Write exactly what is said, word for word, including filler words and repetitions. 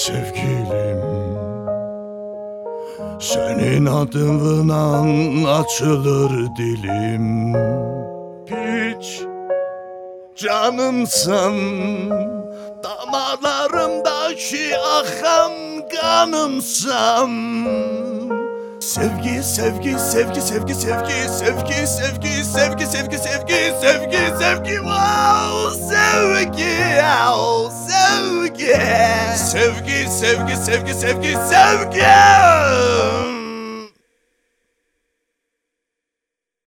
Sevgilim, senin adınla açılır dilim. Hiç canımsın, damarlarımdaki akan kanımsın. Sevgi, sevgi, sevgi, sevgi, sevgi, sevgi, sevgi, sevgi, sevgi, sevgi, sevgi, sevgi, wow, sevgi, oh, sevgi, sevgi, sevgi, sevgi, sevgi, sevgi.